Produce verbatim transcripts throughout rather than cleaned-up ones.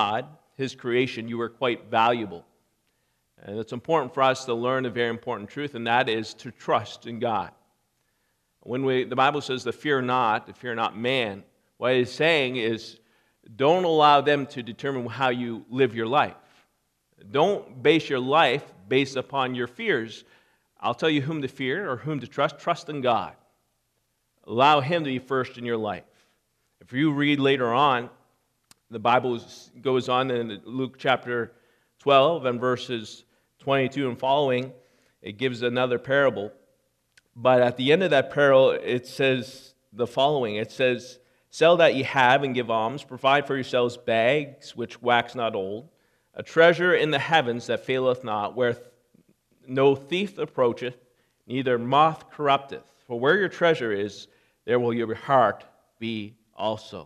God, His creation, you are quite valuable. And it's important for us to learn a very important truth, and that is to trust in God. When we, the Bible says to fear not, to fear not man, what it's saying is don't allow them to determine how you live your life. Don't base your life based upon your fears. I'll tell you whom to fear or whom to trust. Trust in God. Allow Him to be first in your life. If you read later on, the Bible goes on in Luke chapter twelve and verses twenty-two and following, it gives another parable. But at the end of that parable, it says the following. It says, sell that ye have and give alms, provide for yourselves bags which wax not old, a treasure in the heavens that faileth not, where th- no thief approacheth, neither moth corrupteth. For where your treasure is, there will your heart be also.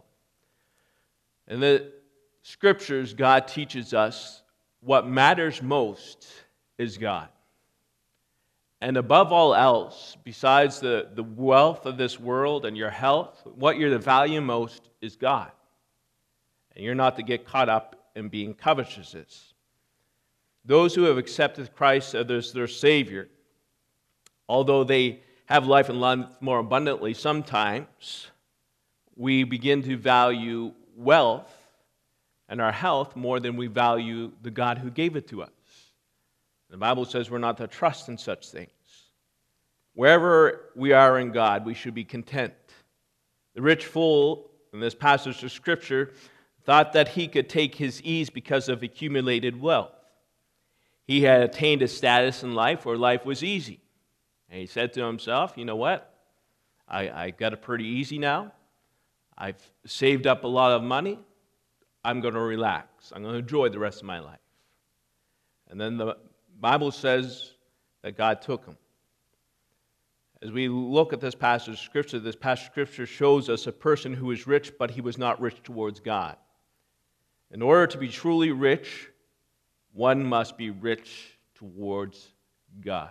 In the Scriptures, God teaches us what matters most is God. And above all else, besides the, the wealth of this world and your health, what you're to value most is God. And you're not to get caught up in being covetous. Those who have accepted Christ as their Savior, although they have life and life more abundantly, sometimes we begin to value wealth and our health more than we value the God who gave it to us. The Bible says we're not to trust in such things. Wherever we are in God, we should be content. The rich fool, in this passage of Scripture, thought that he could take his ease because of accumulated wealth. He had attained a status in life where life was easy. And he said to himself, you know what? I, I got it pretty easy now. I've saved up a lot of money. I'm going to relax. I'm going to enjoy the rest of my life. And then the Bible says that God took him. As we look at this passage of Scripture, this passage of Scripture shows us a person who is rich, but he was not rich towards God. In order to be truly rich, one must be rich towards God.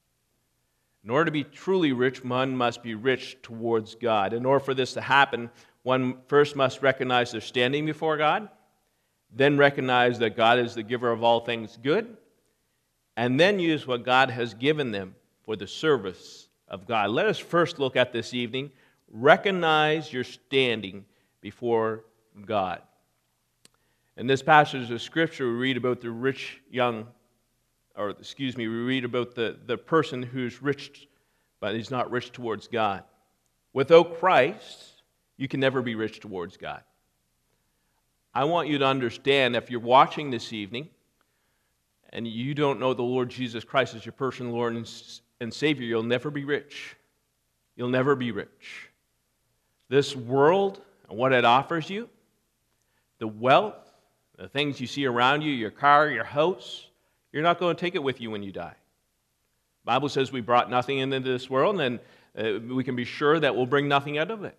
In order to be truly rich, one must be rich towards God. In order for this to happen, one first must recognize their standing before God, then recognize that God is the giver of all things good, and then use what God has given them for the service of God. Let us first look at this evening, recognize your standing before God. In this passage of Scripture, we read about the rich young, or excuse me, we read about the, the person who's rich, but he's not rich towards God. Without Christ, you can never be rich towards God. I want you to understand, if you're watching this evening, and you don't know the Lord Jesus Christ as your personal Lord and Savior, you'll never be rich. You'll never be rich. This world and what it offers you, the wealth, the things you see around you, your car, your house, you're not going to take it with you when you die. The Bible says we brought nothing into this world, and uh, we can be sure that we'll bring nothing out of it.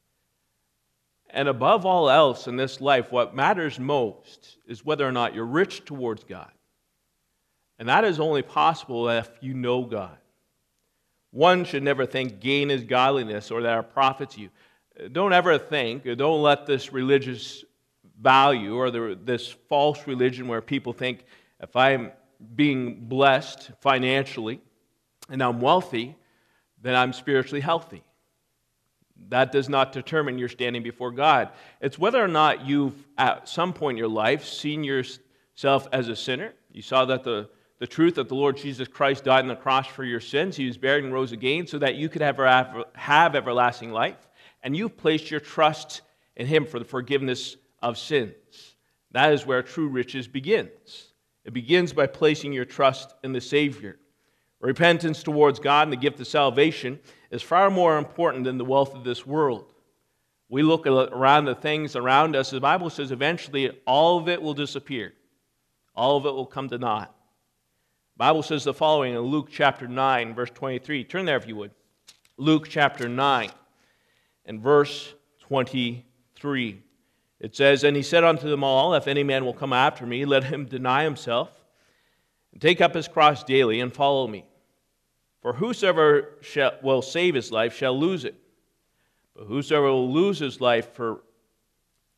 And above all else in this life, what matters most is whether or not you're rich towards God. And that is only possible if you know God. One should never think gain is godliness or that it profits you. Don't ever think, or don't let this religious value or the, this false religion where people think if I'm being blessed financially and I'm wealthy, then I'm spiritually healthy. That does not determine your standing before God. It's whether or not you've, at some point in your life, seen yourself as a sinner. You saw that the, the truth that the Lord Jesus Christ died on the cross for your sins. He was buried and rose again so that you could have, have everlasting life. And you've placed your trust in Him for the forgiveness of sins. That is where true riches begins. It begins by placing your trust in the Savior. Repentance towards God and the gift of salvation is far more important than the wealth of this world. We look around the things around us. The Bible says eventually all of it will disappear. All of it will come to naught. The Bible says the following in Luke chapter nine, verse twenty-three. Turn there if you would. Luke chapter nine and verse twenty-three. It says, And he said unto them all, If any man will come after me, let him deny himself, and take up his cross daily, and follow me. For whosoever shall, will save his life shall lose it. But whosoever will lose his life for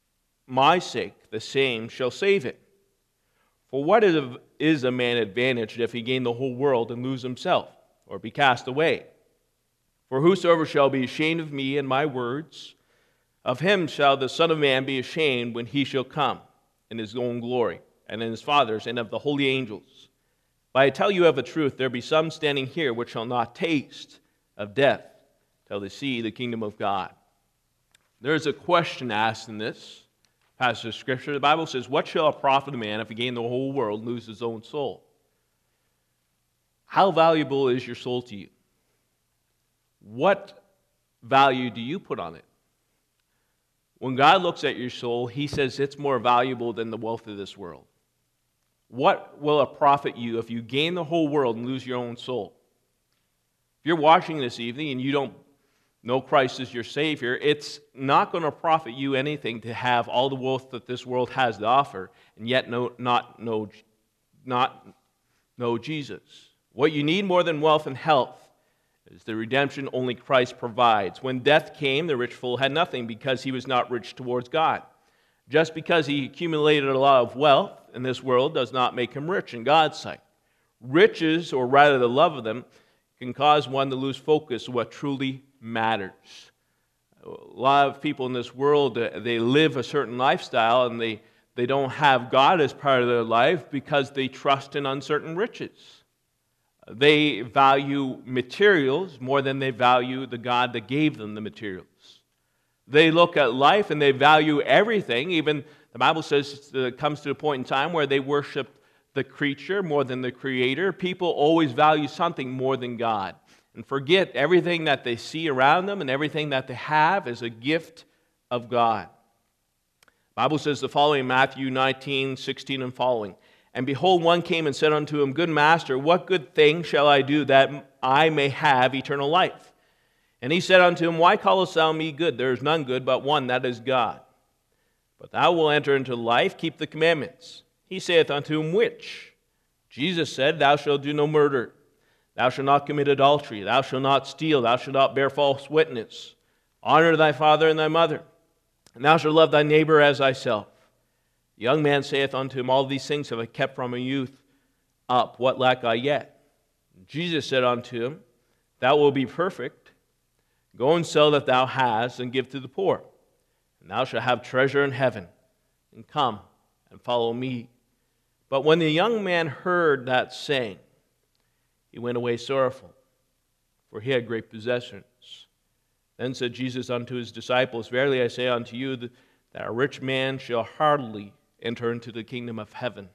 my sake, the same shall save it. For what is a man advantaged if he gain the whole world and lose himself, or be cast away? For whosoever shall be ashamed of me and my words, of him shall the Son of Man be ashamed when he shall come in his own glory, and in his Father's, and of the holy angels. But I tell you of a truth, there be some standing here which shall not taste of death till they see the kingdom of God. There is a question asked in this passage of Scripture. The Bible says, what shall it profit a man if he gain the whole world and lose his own soul? How valuable is your soul to you? What value do you put on it? When God looks at your soul, He says it's more valuable than the wealth of this world. What will it profit you if you gain the whole world and lose your own soul? If you're watching this evening and you don't know Christ as your Savior, it's not going to profit you anything to have all the wealth that this world has to offer and yet no, not, know, not know Jesus. What you need more than wealth and health is the redemption only Christ provides. When death came, the rich fool had nothing because he was not rich towards God. Just because he accumulated a lot of wealth in this world does not make him rich in God's sight. Riches, or rather the love of them, can cause one to lose focus of what truly matters. A lot of people in this world, they live a certain lifestyle and they, they don't have God as part of their life because they trust in uncertain riches. They value materials more than they value the God that gave them the materials. They look at life and they value everything. Even the Bible says it comes to a point in time where they worship the creature more than the Creator. People always value something more than God and forget everything that they see around them and everything that they have is a gift of God. The Bible says the following in Matthew nineteen, sixteen and following. And behold, one came and said unto him, Good master, what good thing shall I do that I may have eternal life? And he said unto him, Why callest thou me good? There is none good but one, that is God. But thou wilt enter into life, keep the commandments. He saith unto him, Which? Jesus said, Thou shalt do no murder. Thou shalt not commit adultery. Thou shalt not steal. Thou shalt not bear false witness. Honor thy father and thy mother. And thou shalt love thy neighbor as thyself. The young man saith unto him, All these things have I kept from my youth up. What lack I yet? And Jesus said unto him, Thou wilt be perfect. Go and sell that thou hast, and give to the poor. And thou shalt have treasure in heaven. And come and follow me. But when the young man heard that saying, he went away sorrowful, for he had great possessions. Then said Jesus unto his disciples, Verily I say unto you, that a rich man shall hardly enter into the kingdom of heaven.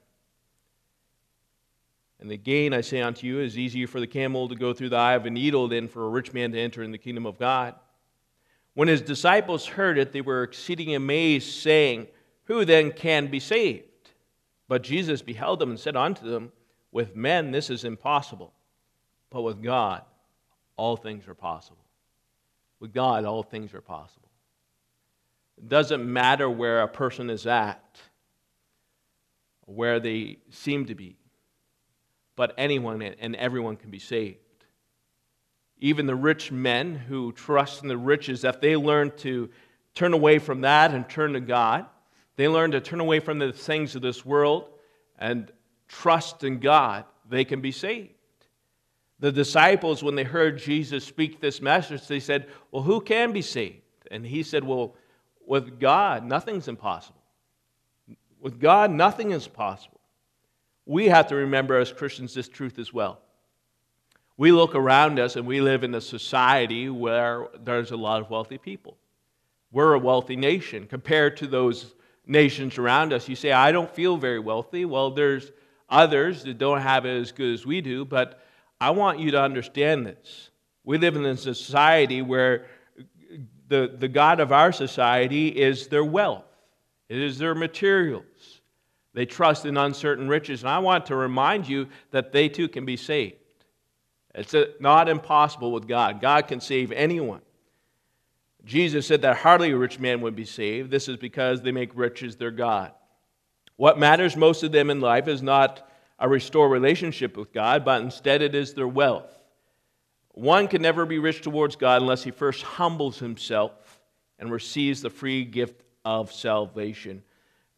And again I say unto you, it is easier for the camel to go through the eye of a needle than for a rich man to enter in the kingdom of God. When his disciples heard it, they were exceeding amazed, saying, Who then can be saved? But Jesus beheld them and said unto them, With men this is impossible, but with God all things are possible. With God all things are possible. It doesn't matter where a person is at, where they seem to be, but anyone and everyone can be saved. Even the rich men who trust in the riches, if they learn to turn away from that and turn to God, they learn to turn away from the things of this world and trust in God, they can be saved. The disciples, when they heard Jesus speak this message, they said, Well, who can be saved? And he said, Well, with God, nothing's impossible. With God, nothing is possible. We have to remember as Christians this truth as well. We look around us and we live in a society where there's a lot of wealthy people. We're a wealthy nation compared to those nations around us. You say, I don't feel very wealthy. Well, there's others that don't have it as good as we do, but I want you to understand this. We live in a society where the, the God of our society is their wealth. It is their materials. They trust in uncertain riches. And I want to remind you that they too can be saved. It's not impossible with God. God can save anyone. Jesus said that hardly a rich man would be saved. This is because they make riches their God. What matters most to them in life is not a restored relationship with God, but instead it is their wealth. One can never be rich towards God unless he first humbles himself and receives the free gift of salvation.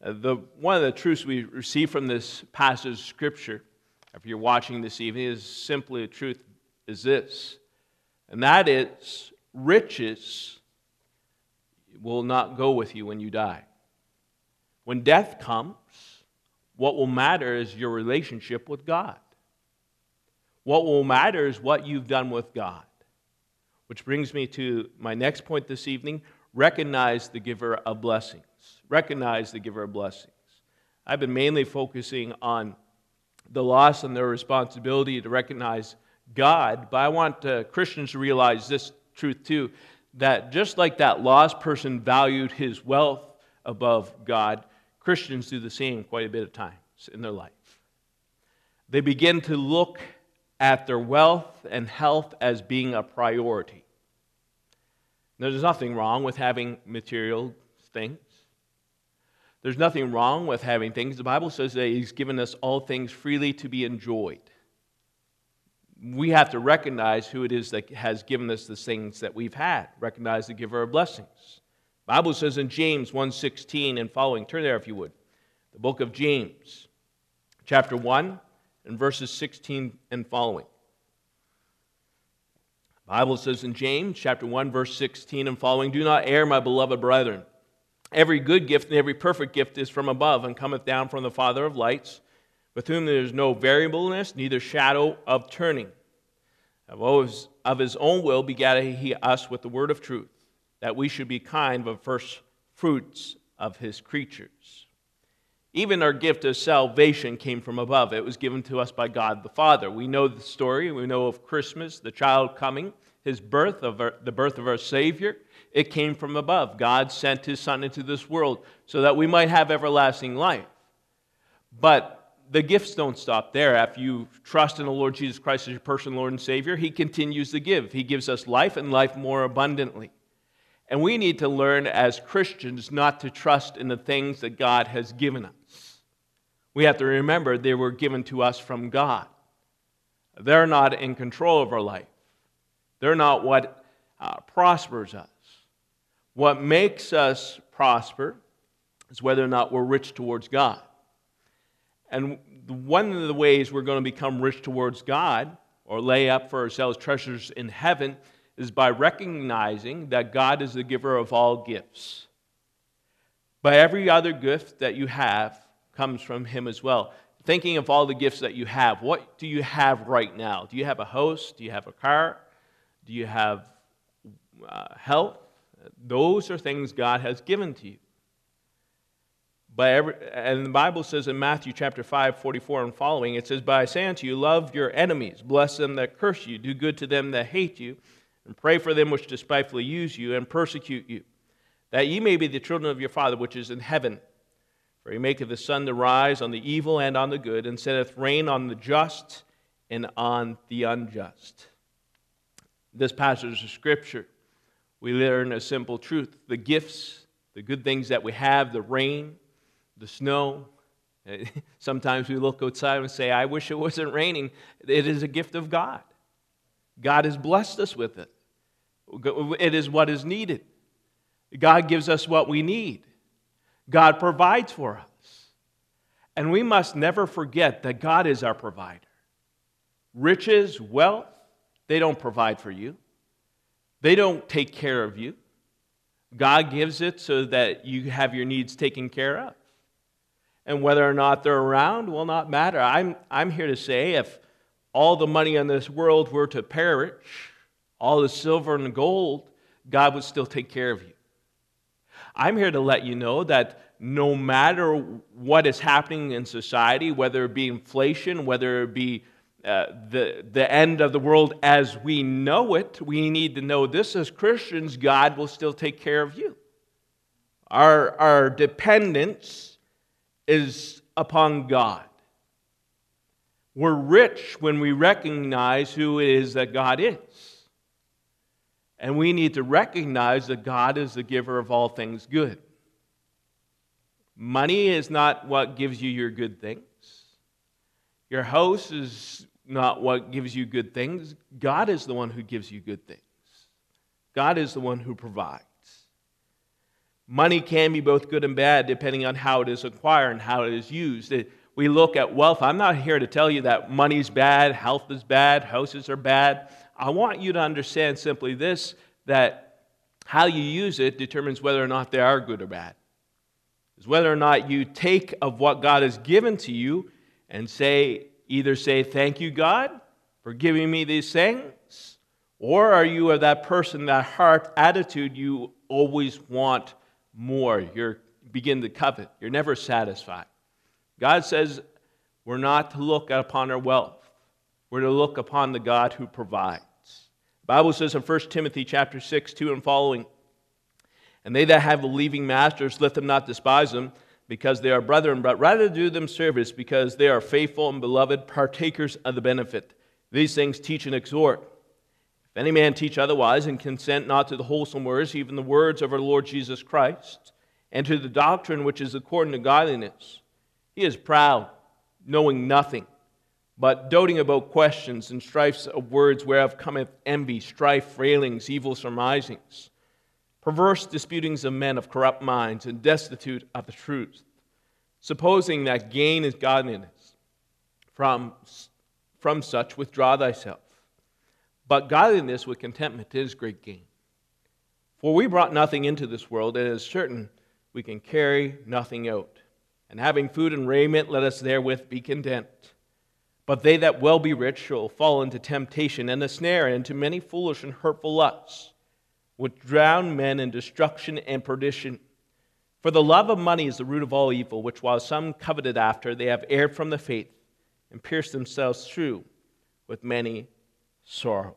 Uh, the, one of the truths we receive from this passage of Scripture, if you're watching this evening, is simply a truth is this, and that is riches will not go with you when you die. When death comes, what will matter is your relationship with God. What will matter is what you've done with God. Which brings me to my next point this evening. Recognize the giver of blessings. Recognize the giver of blessings. I've been mainly focusing on the loss and their responsibility to recognize God, but I want uh, Christians to realize this truth too, that just like that lost person valued his wealth above God, Christians do the same quite a bit of times in their life. They begin to look at their wealth and health as being a priority. There's nothing wrong with having material things. There's nothing wrong with having things. The Bible says that He's given us all things freely to be enjoyed. We have to recognize who it is that has given us the things that we've had. Recognize the giver of blessings. The Bible says in James one sixteen and following, turn there if you would, the book of James, chapter one, and verses sixteen and following. The Bible says in James, chapter one, verse sixteen and following, do not err, my beloved brethren. Every good gift and every perfect gift is from above and cometh down from the Father of lights, with whom there is no variableness, neither shadow of turning. Of His own will begat He us with the word of truth, that we should be kind of first fruits of His creatures. Even our gift of salvation came from above. It was given to us by God the Father. We know the story. We know of Christmas, the child coming, His birth, of our, the birth of our Savior. It came from above. God sent His Son into this world so that we might have everlasting life. But the gifts don't stop there. After you trust in the Lord Jesus Christ as your personal Lord and Savior, He continues to give. He gives us life and life more abundantly. And we need to learn as Christians not to trust in the things that God has given us. We have to remember they were given to us from God. They're not in control of our life. They're not what uh, prospers us. What makes us prosper is whether or not we're rich towards God. And one of the ways we're going to become rich towards God or lay up for ourselves treasures in heaven is by recognizing that God is the giver of all gifts. But every other gift that you have comes from Him as well. Thinking of all the gifts that you have, what do you have right now? Do you have a house? Do you have a car? Do you have uh, health? Those are things God has given to you. But every, and the Bible says in Matthew chapter five, forty-four and following, it says, but I say unto you, love your enemies, bless them that curse you, do good to them that hate you, and pray for them which despitefully use you and persecute you, that ye may be the children of your Father which is in heaven. For He maketh the sun to rise on the evil and on the good, and setteth rain on the just and on the unjust. This passage of Scripture, we learn a simple truth. The gifts, the good things that we have, the rain, the snow. Sometimes we look outside and say, I wish it wasn't raining. It is a gift of God. God has blessed us with it. It is what is needed. God gives us what we need. God provides for us. And we must never forget that God is our provider. Riches, wealth, they don't provide for you. They don't take care of you. God gives it so that you have your needs taken care of. And whether or not they're around will not matter. I'm, I'm here to say if all the money in this world were to perish, all the silver and gold, God would still take care of you. I'm here to let you know that no matter what is happening in society, whether it be inflation, whether it be uh, the, the end of the world as we know it, we need to know this as Christians, God will still take care of you. Our, our dependence is upon God. We're rich when we recognize who it is that God is. And we need to recognize that God is the giver of all things good. Money is not what gives you your good things. Your house is not what gives you good things. God is the one who gives you good things. God is the one who provides. Money can be both good and bad depending on how it is acquired and how it is used. It, we look at wealth. I'm not here to tell you that money's bad, health is bad, houses are bad. I want you to understand simply this, that how you use it determines whether or not they are good or bad. It's whether or not you take of what God has given to you and say, either say, thank you, God, for giving me these things, or are you of that person, that heart attitude, you always want more. You begin to covet. You're never satisfied. God says we're not to look upon our wealth. We're to look upon the God who provides. The Bible says in First Timothy chapter six, two and following, and they that have believing masters, let them not despise them, because they are brethren, but rather do them service, because they are faithful and beloved, partakers of the benefit. These things teach and exhort. If any man teach otherwise, and consent not to the wholesome words, even the words of our Lord Jesus Christ, and to the doctrine which is according to godliness, he is proud, knowing nothing, but doting about questions and strifes of words, whereof cometh envy, strife, railings, evil surmisings, perverse disputings of men of corrupt minds, and destitute of the truth, supposing that gain is godliness. From, from such withdraw thyself. But godliness with contentment is great gain. For we brought nothing into this world, and it is certain we can carry nothing out. And having food and raiment, let us therewith be content. But they that will be rich shall fall into temptation and a snare, and into many foolish and hurtful lusts, which drown men in destruction and perdition. For the love of money is the root of all evil, which while some coveted after, they have erred from the faith, and pierced themselves through with many sorrows.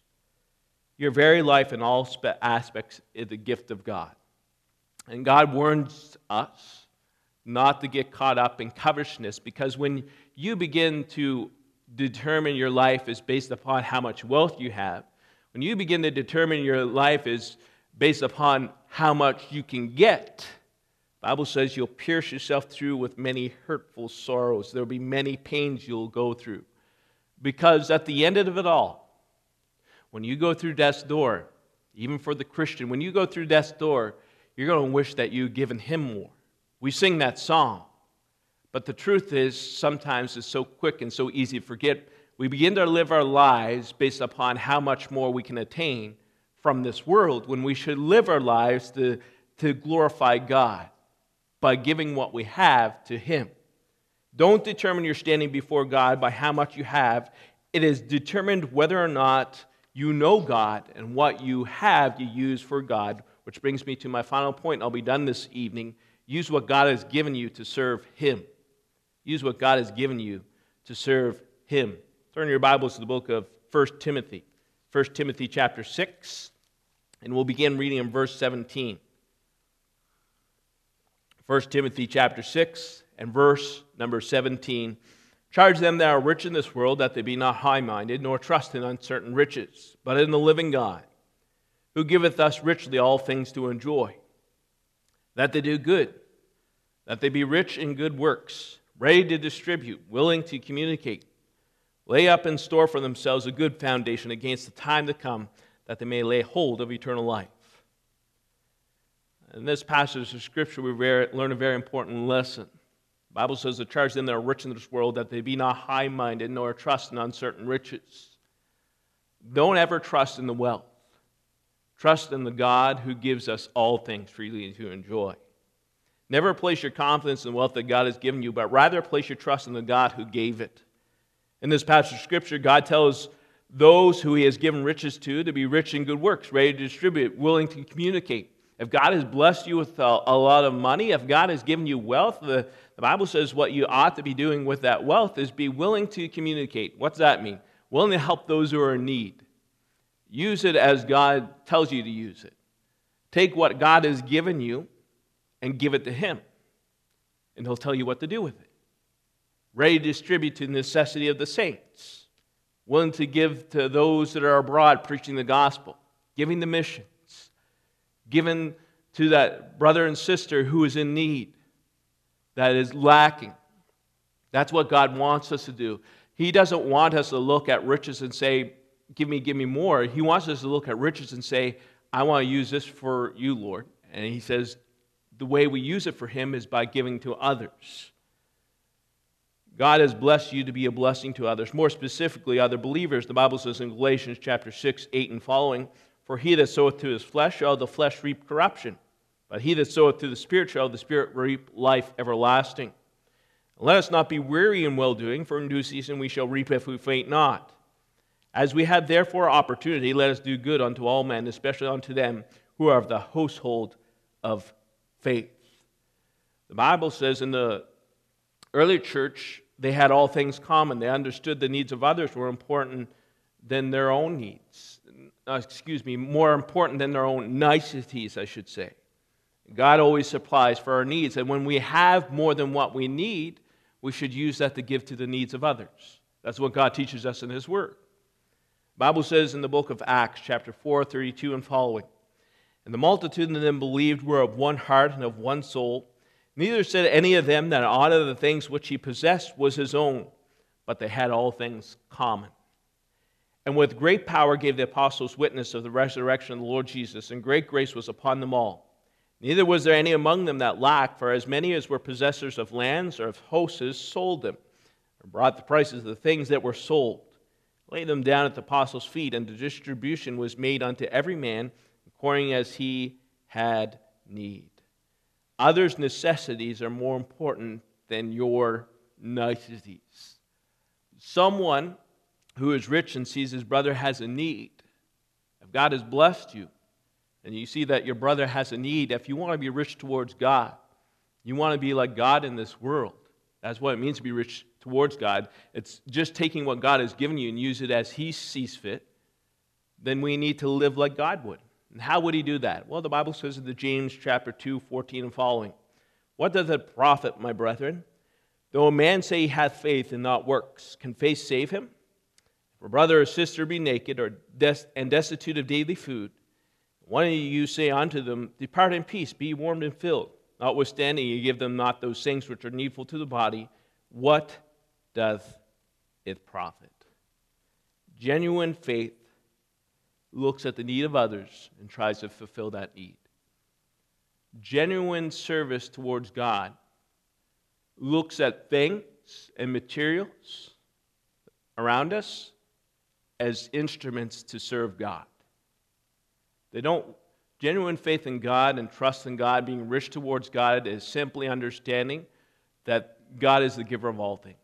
Your very life in all aspects is the gift of God. And God warns us not to get caught up in covetousness, because when you begin to determine your life is based upon how much wealth you have, when you begin to determine your life is based upon how much you can get, the Bible says you'll pierce yourself through with many hurtful sorrows. There will be many pains you'll go through. Because at the end of it all, when you go through death's door, even for the Christian, when you go through death's door, you're going to wish that you'd given him more. We sing that song. But the truth is, sometimes it's so quick and so easy to forget. We begin to live our lives based upon how much more we can attain from this world, when we should live our lives to, to glorify God by giving what we have to Him. Don't determine your standing before God by how much you have. It is determined whether or not you know God and what you have you use for God, which brings me to my final point. I'll be done this evening. Use what God has given you to serve Him. Use what God has given you to serve Him. Turn your Bibles to the book of First Timothy. First Timothy chapter six, and we'll begin reading in verse seventeen. First Timothy chapter six and verse number seventeen. Charge them that are rich in this world, that they be not high-minded, nor trust in uncertain riches, but in the living God, who giveth us richly all things to enjoy. That they do good, that they be rich in good works, ready to distribute, willing to communicate, lay up in store for themselves a good foundation against the time to come, that they may lay hold of eternal life. In this passage of Scripture, we learn a very important lesson. The Bible says to charge them that are rich in this world, that they be not high-minded, nor trust in uncertain riches. Don't ever trust in the wealth. Trust in the God who gives us all things freely to enjoy. Never place your confidence in the wealth that God has given you, but rather place your trust in the God who gave it. In this passage of Scripture, God tells those who He has given riches to to be rich in good works, ready to distribute, willing to communicate. If God has blessed you with a, a lot of money, if God has given you wealth, the, the Bible says what you ought to be doing with that wealth is be willing to communicate. What's that mean? Willing to help those who are in need. Use it as God tells you to use it. Take what God has given you and give it to Him, and He'll tell you what to do with it. Ready to distribute to the necessity of the saints. Willing to give to those that are abroad preaching the gospel. Giving the missions. Giving to that brother and sister who is in need, that is lacking. That's what God wants us to do. He doesn't want us to look at riches and say, give me, give me more. He wants us to look at riches and say, I want to use this for you, Lord. And He says, the way we use it for Him is by giving to others. God has blessed you to be a blessing to others, more specifically other believers. The Bible says in Galatians chapter six, eight and following, "For he that soweth to his flesh shall of the flesh reap corruption, but he that soweth to the Spirit shall of the Spirit reap life everlasting. And let us not be weary in well-doing, for in due season we shall reap if we faint not. As we have therefore opportunity, let us do good unto all men, especially unto them who are of the household of faith." The Bible says in the early church, they had all things common. They understood the needs of others were important than their own needs. Uh, excuse me, more important than their own niceties, I should say. God always supplies for our needs, and when we have more than what we need, we should use that to give to the needs of others. That's what God teaches us in His Word. The Bible says in the book of Acts, chapter four, thirty-two and following, "And the multitude of them believed were of one heart and of one soul. Neither said any of them that aught of the things which he possessed was his own, but they had all things common. And with great power gave the apostles witness of the resurrection of the Lord Jesus, and great grace was upon them all. Neither was there any among them that lacked, for as many as were possessors of lands or of houses sold them, or brought the prices of the things that were sold, laid them down at the apostles' feet, and the distribution was made unto every man according as he had need." Others' necessities are more important than your niceties. Someone who is rich and sees his brother has a need, if God has blessed you, and you see that your brother has a need, if you want to be rich towards God, you want to be like God in this world. That's what it means to be rich towards God. It's just taking what God has given you and use it as He sees fit. Then we need to live like God would. And how would He do that? Well, the Bible says in the James chapter two, fourteen and following, "What doth it profit, my brethren, though a man say he hath faith and not works? Can faith save him? If a brother or sister be naked or des- and destitute of daily food, one of you say unto them, Depart in peace, be warmed and filled. Notwithstanding, you give them not those things which are needful to the body. What doth it profit?" Genuine faith looks at the need of others and tries to fulfill that need. Genuine service towards God looks at things and materials around us as instruments to serve God. They don't, genuine faith in God and trust in God, being rich towards God, is simply understanding that God is the giver of all things.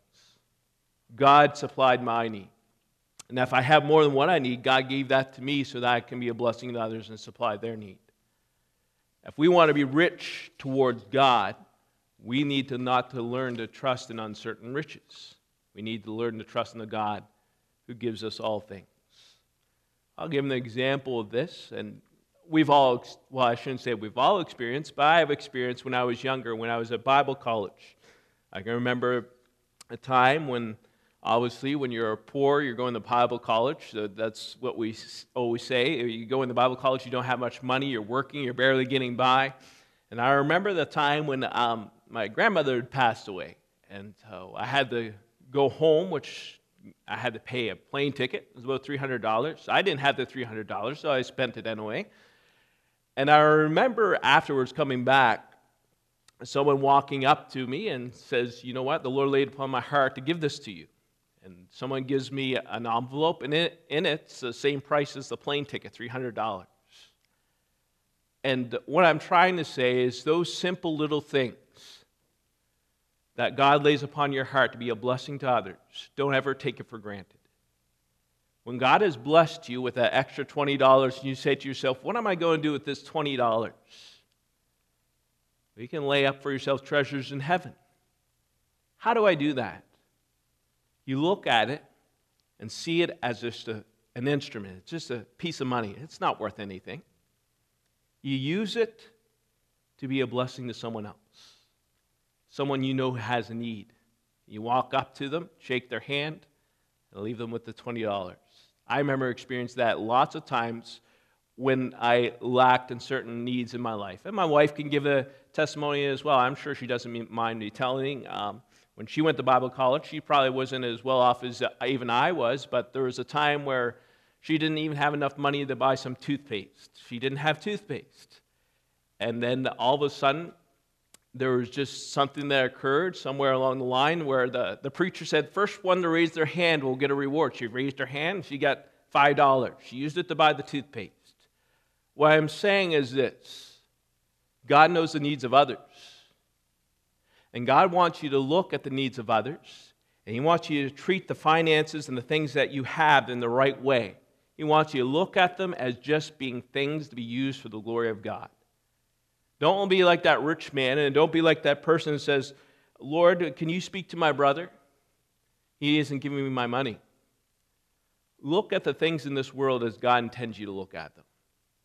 God supplied my need. And if I have more than what I need, God gave that to me so that I can be a blessing to others and supply their need. If we want to be rich towards God, we need to not to learn to trust in uncertain riches. We need to learn to trust in the God who gives us all things. I'll give an example of this, and we've all, well, I shouldn't say we've all experienced, but I have experienced when I was younger, when I was at Bible college. I can remember a time when, obviously, when you're poor, you're going to Bible college. So that's what we always say. You go into Bible college, you don't have much money, you're working, you're barely getting by. And I remember the time when um, my grandmother had passed away, and so I had to go home, which I had to pay a plane ticket. It was about three hundred dollars. I didn't have the three hundred dollars, so I spent it anyway. And I remember afterwards coming back, someone walking up to me and says, "You know what? The Lord laid upon my heart to give this to you." And someone gives me an envelope, and in it, in it's the same price as the plane ticket, three hundred dollars. And what I'm trying to say is those simple little things that God lays upon your heart to be a blessing to others, don't ever take it for granted. When God has blessed you with that extra twenty dollars, and you say to yourself, what am I going to do with this twenty dollars? You can lay up for yourself treasures in heaven. How do I do that? You look at it and see it as just a, an instrument. It's just a piece of money. It's not worth anything. You use it to be a blessing to someone else, someone you know has a need. You walk up to them, shake their hand, and leave them with the twenty dollars. I remember experiencing that lots of times when I lacked in certain needs in my life. And my wife can give a testimony as well. I'm sure she doesn't mind me telling. Um, when she went to Bible college, she probably wasn't as well off as even I was, but there was a time where she didn't even have enough money to buy some toothpaste. She didn't have toothpaste. And then all of a sudden, there was just something that occurred somewhere along the line where the, the preacher said, first one to raise their hand will get a reward. She raised her hand, she got five dollars. She used it to buy the toothpaste. What I'm saying is this: God knows the needs of others. And God wants you to look at the needs of others, and He wants you to treat the finances and the things that you have in the right way. He wants you to look at them as just being things to be used for the glory of God. Don't be like that rich man, and don't be like that person who says, Lord, can you speak to my brother? He isn't giving me my money. Look at the things in this world as God intends you to look at them.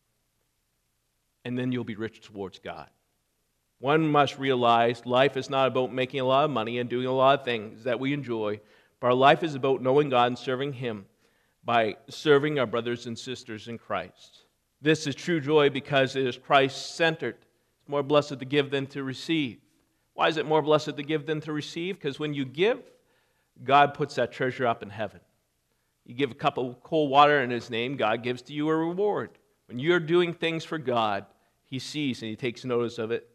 And then you'll be rich towards God. One must realize life is not about making a lot of money and doing a lot of things that we enjoy, but our life is about knowing God and serving Him by serving our brothers and sisters in Christ. This is true joy because it is Christ-centered. It's more blessed to give than to receive. Why is it more blessed to give than to receive? Because when you give, God puts that treasure up in heaven. You give a cup of cold water in His name, God gives to you a reward. When you're doing things for God, He sees and He takes notice of it.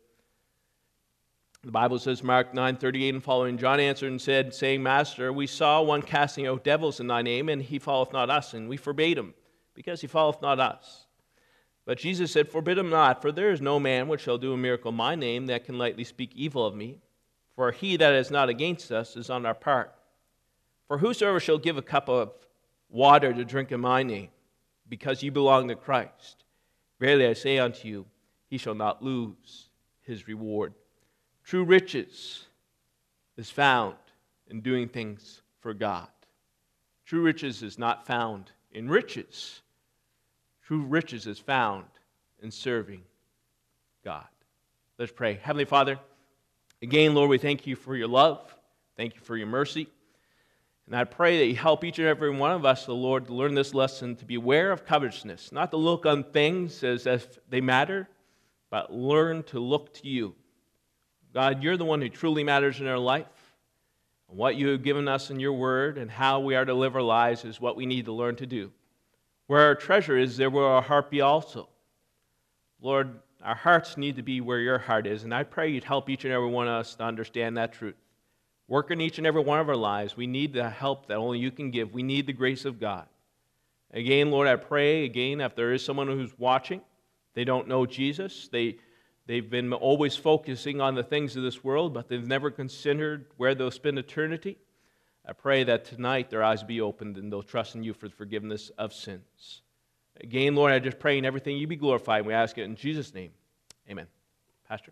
The Bible says, Mark nine thirty-eight and following, John answered and said, saying, Master, we saw one casting out devils in thy name, and he followeth not us, and we forbade him, because he followeth not us. But Jesus said, Forbid him not, for there is no man which shall do a miracle in my name that can lightly speak evil of me. For he that is not against us is on our part. For whosoever shall give a cup of water to drink in my name, because ye belong to Christ, verily I say unto you, he shall not lose his reward. True riches is found in doing things for God. True riches is not found in riches. True riches is found in serving God. Let's pray. Heavenly Father, again, Lord, we thank you for your love. Thank you for your mercy. And I pray that you help each and every one of us, the Lord, to learn this lesson, to be aware of covetousness, not to look on things as if they matter, but learn to look to you. God, you're the one who truly matters in our life. And what you have given us in your word and how we are to live our lives is what we need to learn to do. Where our treasure is, there will our heart be also. Lord, our hearts need to be where your heart is, and I pray you'd help each and every one of us to understand that truth. Work in each and every one of our lives. We need the help that only you can give. We need the grace of God. Again, Lord, I pray, again, if there is someone who's watching, they don't know Jesus, they They've been always focusing on the things of this world, but they've never considered where they'll spend eternity. I pray that tonight their eyes be opened and they'll trust in you for the forgiveness of sins. Again, Lord, I just pray in everything you be glorified. We ask it in Jesus' name. Amen. Pastor.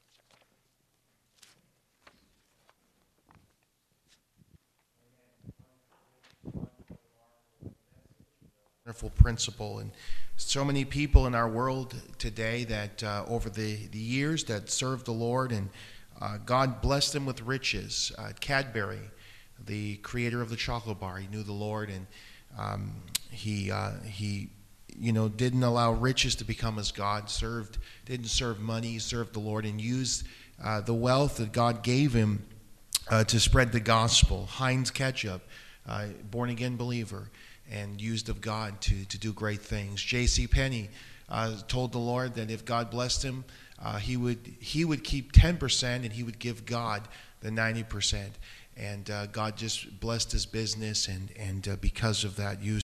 Wonderful principle, and so many people in our world today that uh, over the, the years that served the Lord, and uh, God blessed them with riches. Uh, Cadbury, the creator of the chocolate bar, he knew the Lord, and um, he uh, he you know didn't allow riches to become his God. Served didn't serve money, he served the Lord and used uh, the wealth that God gave him uh, to spread the gospel. Heinz Ketchup, uh, born again believer, and used of God to, to do great things. J C Penney uh, told the Lord that if God blessed him, uh, he would he would keep ten percent and he would give God the ninety percent. And uh, God just blessed his business, and, and uh, because of that, used